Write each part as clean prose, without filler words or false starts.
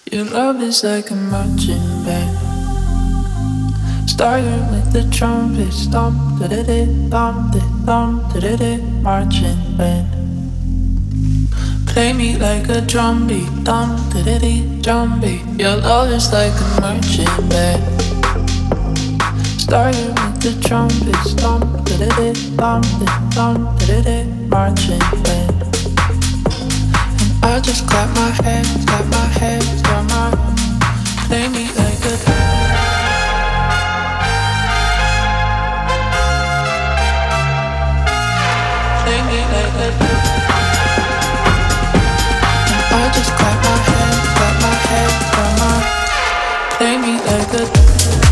Your love is like a marching band. Starting with the trumpets, thump, da-da-da, thump, da-da-da, marching band. Play me like a drum beat, thump, da-da-da, drum beat. Your love is like a marching band. Starting with the trumpets, thump, da-da-da, thump, da-da-da, marching band. I just clap my hands, clap my play me like a play me like a I just clap my hands, play me like a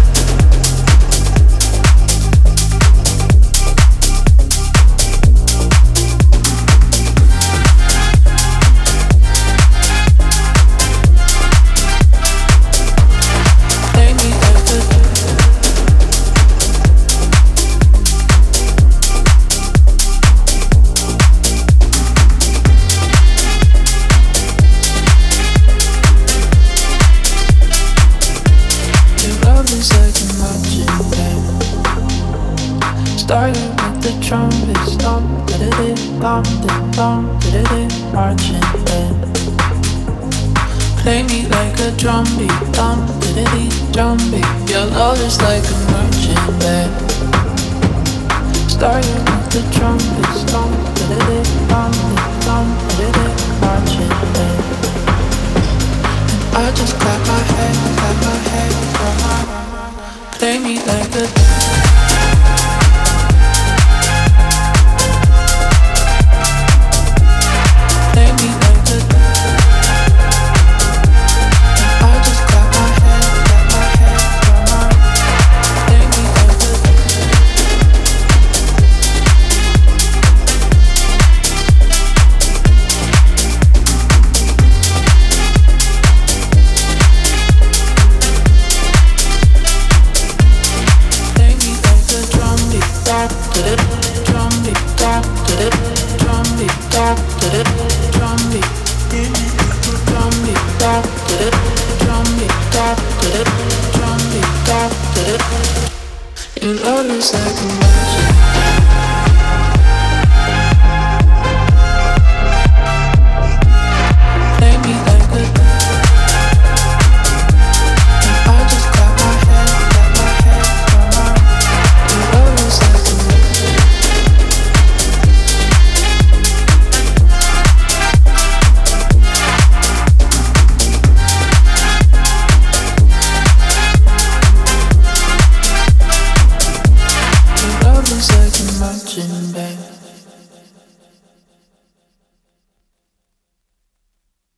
starting with the trumpets, thump, da-da-da, thump, da-da-da, marching band. Play me like a drum beat, thump, da-da-da, drum beat. Your love is like a marching band. Starting with the trumpets, thump, da-da-da, thump, da-da-da, marching band. And I just clap my hands, play me like a your love is like a magic.